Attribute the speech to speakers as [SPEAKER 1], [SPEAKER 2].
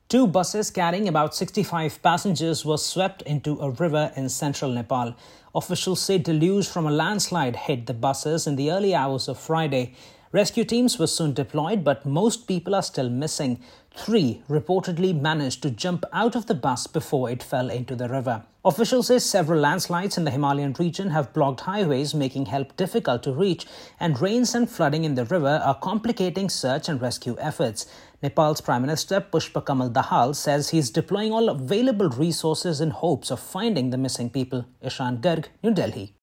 [SPEAKER 1] Two buses carrying about 65 passengers were swept into a river in central Nepal. Officials say deluge from a landslide hit the buses in the early hours of Friday. Rescue teams were soon deployed, but most people are still missing. 3 reportedly managed to jump out of the bus before it fell into the river. Officials say several landslides in the Himalayan region have blocked highways, making help difficult to reach, and rains and flooding in the river are complicating search and rescue efforts. Nepal's Prime Minister Pushpa Kamal Dahal says he's deploying all available resources in hopes of finding the missing people. Ishan Garg, New Delhi.